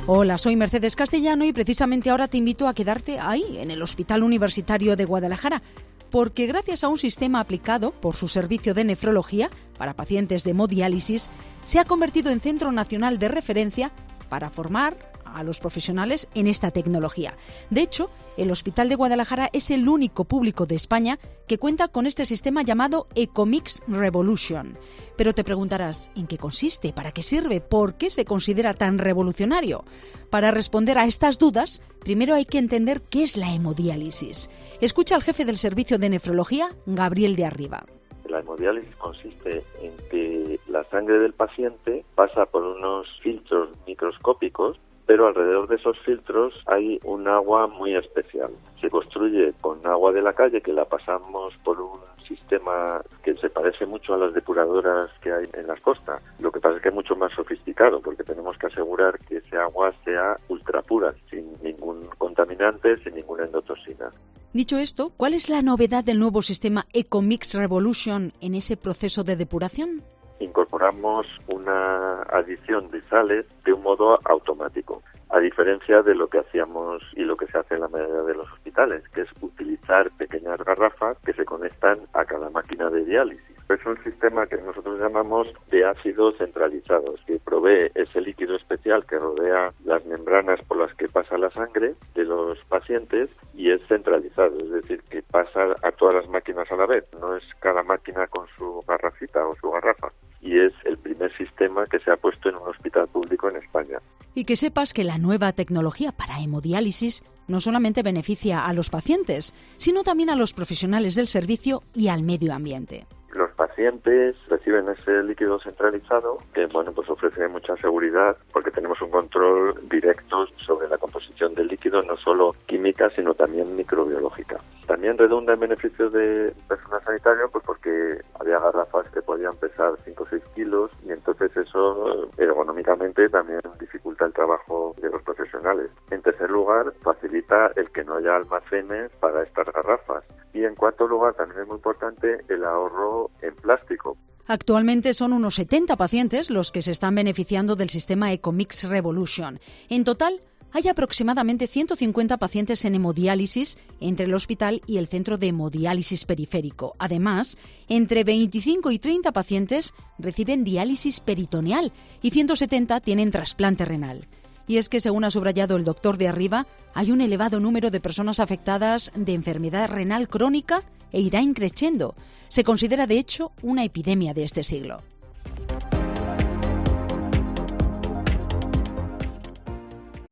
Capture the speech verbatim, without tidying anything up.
Hola, soy Mercedes Castellano y precisamente ahora te invito a quedarte ahí, en el Hospital Universitario de Guadalajara, porque gracias a un sistema aplicado por su servicio de nefrología para pacientes de hemodiálisis, se ha convertido en centro nacional de referencia para formar a los profesionales en esta tecnología. De hecho, el Hospital de Guadalajara es el único público de España que cuenta con este sistema llamado ECOMIX Revolution. Pero te preguntarás, ¿en qué consiste? ¿Para qué sirve? ¿Por qué se considera tan revolucionario? Para responder a estas dudas, primero hay que entender qué es la hemodiálisis. Escucha al jefe del servicio de nefrología, Gabriel de Arriba. La hemodiálisis consiste en que la sangre del paciente pasa por unos filtros microscópicos, pero alrededor de esos filtros hay un agua muy especial. Se construye con agua de la calle que la pasamos por un sistema que se parece mucho a las depuradoras que hay en las costas. Lo que pasa es que es mucho más sofisticado porque tenemos que asegurar que ese agua sea ultra pura, sin ningún contaminante, sin ninguna endotoxina. Dicho esto, ¿cuál es la novedad del nuevo sistema ECOMIX Revolution en ese proceso de depuración? Incorporamos una adición de sales de un modo automático, a diferencia de lo que hacíamos y lo que se hace en la mayoría de los hospitales, que es utilizar pequeñas garrafas que se conectan a cada máquina de diálisis. Es un sistema que nosotros llamamos de ácido centralizado, que provee ese líquido especial que rodea las membranas por las que pasa la sangre de los pacientes y es centralizado, es decir, que pasa a todas las máquinas a la vez, no es cada máquina con su garrafita o su garrafa. Y es el primer sistema que se ha puesto en un hospital público en España. Y que sepas que la nueva tecnología para hemodiálisis no solamente beneficia a los pacientes, sino también a los profesionales del servicio y al medio ambiente. Los pacientes reciben ese líquido centralizado que, bueno, pues ofrece mucha seguridad porque tenemos un control directo sobre la composición del líquido, no solo química, sino también microbiológica. También redunda en beneficio de personal sanitario, pues porque había garrafas que podían pesar cinco o seis kilos y entonces eso ergonómicamente también dificulta el trabajo de los profesionales. En tercer lugar, facilita el que no haya almacenes para estas garrafas. Y en cuarto lugar, también es muy importante el ahorro en plástico. Actualmente son unos setenta pacientes los que se están beneficiando del sistema ECOMIX Revolution. En total, hay aproximadamente ciento cincuenta pacientes en hemodiálisis entre el hospital y el centro de hemodiálisis periférico. Además, entre veinticinco y treinta pacientes reciben diálisis peritoneal y ciento setenta tienen trasplante renal. Y es que, según ha subrayado el doctor de Arriba, hay un elevado número de personas afectadas de enfermedad renal crónica e irá increciendo. Se considera, de hecho, una epidemia de este siglo.